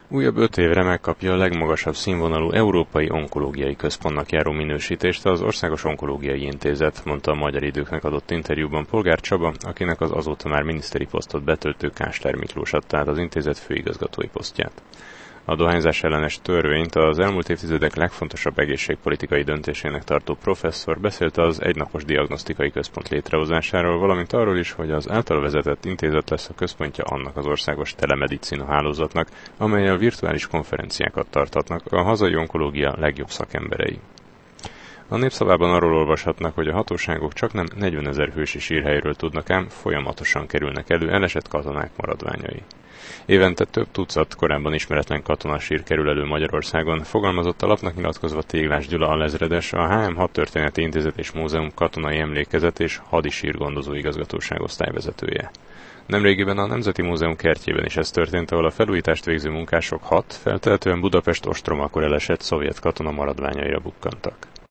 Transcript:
Újabb 5 évre megkapja a legmagasabb színvonalú Európai Onkológiai Központnak járó minősítést az Országos Onkológiai Intézet, mondta a Magyar Időknek adott interjúban Polgár Csaba, akinek az azóta már miniszteri posztot betöltő Kásler Miklós adta át az intézet főigazgatói posztját. A dohányzás ellenes törvényt az elmúlt évtizedek legfontosabb egészségpolitikai döntésének tartó professzor beszélt az egynapos diagnosztikai központ létrehozásáról, valamint arról is, hogy az által vezetett intézet lesz a központja annak az országos telemedicina hálózatnak, amellyel virtuális konferenciákat tartatnak a hazai onkológia legjobb szakemberei. A Népszavában arról olvashatnak, hogy a hatóságok csaknem 40 000 hősi sírhelyről tudnak, ám folyamatosan kerülnek elő elesett katonák maradványai. Évente több tucat korábban ismeretlen katonasír kerül elő Magyarországon, fogalmazott a lapnak nyilatkozva Téglás Gyula alezredes, a HM6 Történeti Intézet és Múzeum katonai emlékezet és hadisírgondozó igazgatóság osztályvezetője. Nemrégiben a Nemzeti Múzeum kertjében is ez történt, ahol a felújítást végző munkások 6 feltehetően Budapest ostromakor elesett szovjet katona maradványaira bukkantak.